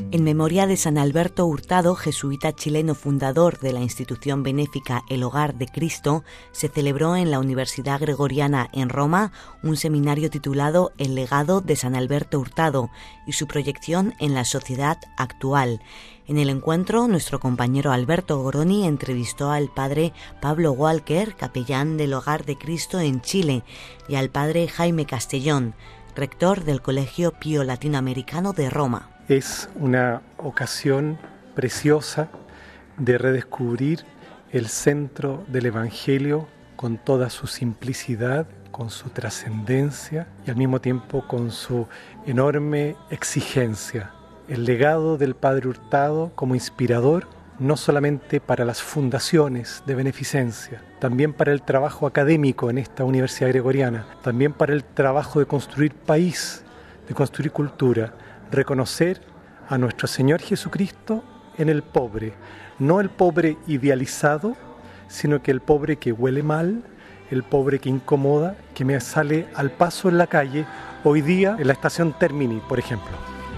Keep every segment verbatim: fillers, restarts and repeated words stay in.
En memoria de San Alberto Hurtado, jesuita chileno fundador de la institución benéfica El Hogar de Cristo, se celebró en la Universidad Gregoriana en Roma un seminario titulado El legado de San Alberto Hurtado y su proyección en la sociedad actual. En el encuentro, nuestro compañero Alberto Goroni entrevistó al padre Pablo Walker, capellán del Hogar de Cristo en Chile, y al padre Jaime Castellón, rector del Colegio Pío Latinoamericano de Roma. Es una ocasión preciosa de redescubrir el centro del Evangelio con toda su simplicidad, con su trascendencia y al mismo tiempo con su enorme exigencia. El legado del Padre Hurtado como inspirador, no solamente para las fundaciones de beneficencia, también para el trabajo académico en esta Universidad Gregoriana, también para el trabajo de construir país, de construir cultura, reconocer a nuestro Señor Jesucristo en el pobre, no el pobre idealizado, sino que el pobre que huele mal, el pobre que incomoda, que me sale al paso en la calle, hoy día en la estación Termini, por ejemplo.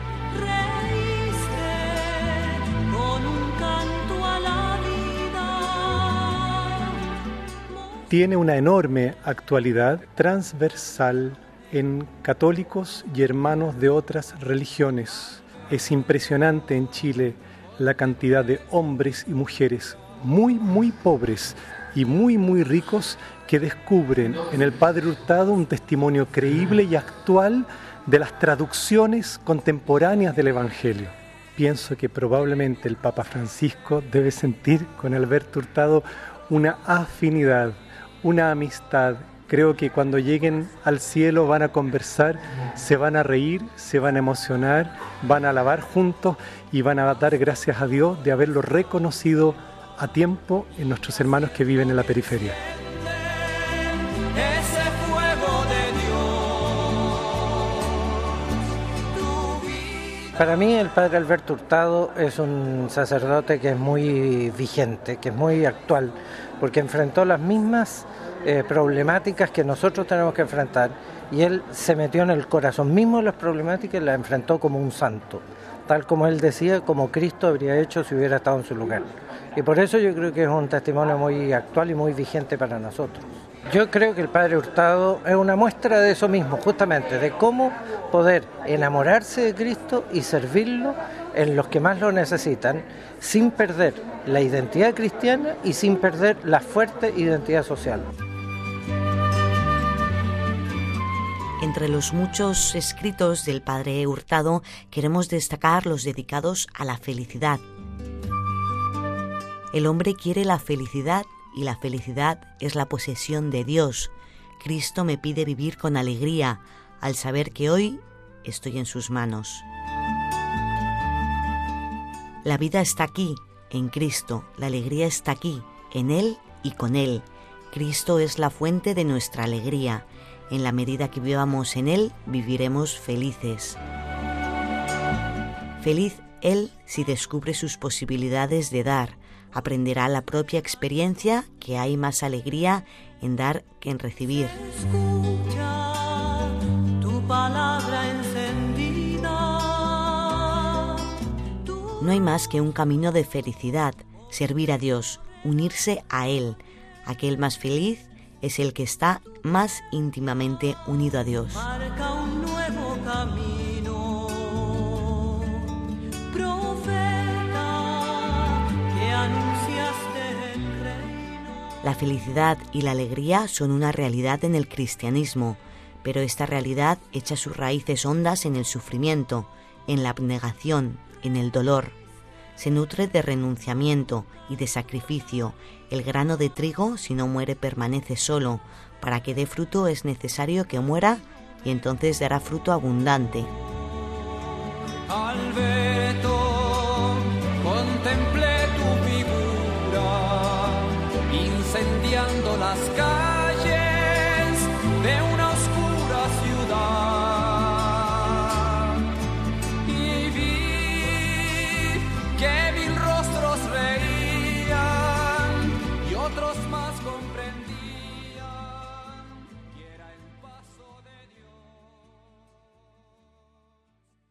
Tiene una enorme actualidad transversal en católicos y hermanos de otras religiones. Es impresionante en Chile la cantidad de hombres y mujeres muy, muy pobres y muy, muy ricos que descubren en el Padre Hurtado un testimonio creíble y actual de las traducciones contemporáneas del Evangelio. Pienso que probablemente el Papa Francisco debe sentir con Alberto Hurtado una afinidad, una amistad. Creo que cuando lleguen al cielo van a conversar, se van a reír, se van a emocionar, van a alabar juntos y van a dar gracias a Dios de haberlo reconocido a tiempo en nuestros hermanos que viven en la periferia. Para mí el Padre Alberto Hurtado es un sacerdote que es muy vigente, que es muy actual, porque enfrentó las mismas eh, problemáticas que nosotros tenemos que enfrentar y él se metió en el corazón mismo de las problemáticas y las enfrentó como un santo, tal como él decía, como Cristo habría hecho si hubiera estado en su lugar. Y por eso yo creo que es un testimonio muy actual y muy vigente para nosotros. Yo creo que el Padre Hurtado es una muestra de eso mismo, justamente, de cómo poder enamorarse de Cristo y servirlo en los que más lo necesitan, sin perder la identidad cristiana y sin perder la fuerte identidad social. Entre los muchos escritos del Padre Hurtado queremos destacar los dedicados a la felicidad. El hombre quiere la felicidad y la felicidad es la posesión de Dios. Cristo me pide vivir con alegría al saber que hoy estoy en sus manos. La vida está aquí, en Cristo. La alegría está aquí, en Él y con Él. Cristo es la fuente de nuestra alegría. En la medida que vivamos en Él, viviremos felices. Feliz Él si descubre sus posibilidades de dar. Aprenderá la propia experiencia que hay más alegría en dar que en recibir. Escucha tu palabra encendida. No hay más que un camino de felicidad, servir a Dios, unirse a Él. Aquel más feliz es el que está más íntimamente unido a Dios. Marca un nuevo camino, profeta que anunciaste el reino. La felicidad y la alegría son una realidad en el cristianismo, pero esta realidad echa sus raíces hondas en el sufrimiento, en la abnegación, en el dolor. Se nutre de renunciamiento y de sacrificio. El grano de trigo, si no muere, permanece solo. Para que dé fruto es necesario que muera y entonces dará fruto abundante. Alberto, contemplé tu figura, incendiando las calles.